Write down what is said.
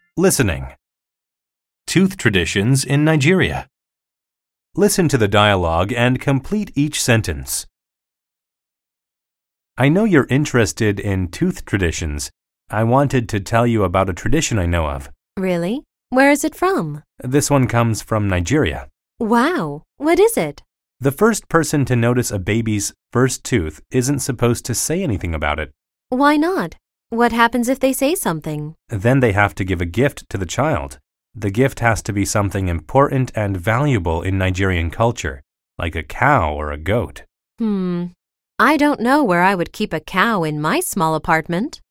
Listening. Tooth traditions in Nigeria. Listen to the dialogue and complete each sentence. I know you're interested in tooth traditions. I wanted to tell you about a tradition I know of. Really? Where is it from? This one comes from Nigeria. Wow, what is it? The first person to notice a baby's first tooth isn't supposed to say anything about it. Why not? What happens if they say something? Then they have to give a gift to the child. The gift has to be something important and valuable in Nigerian culture, like a cow or a goat. I don't know where I would keep a cow in my small apartment.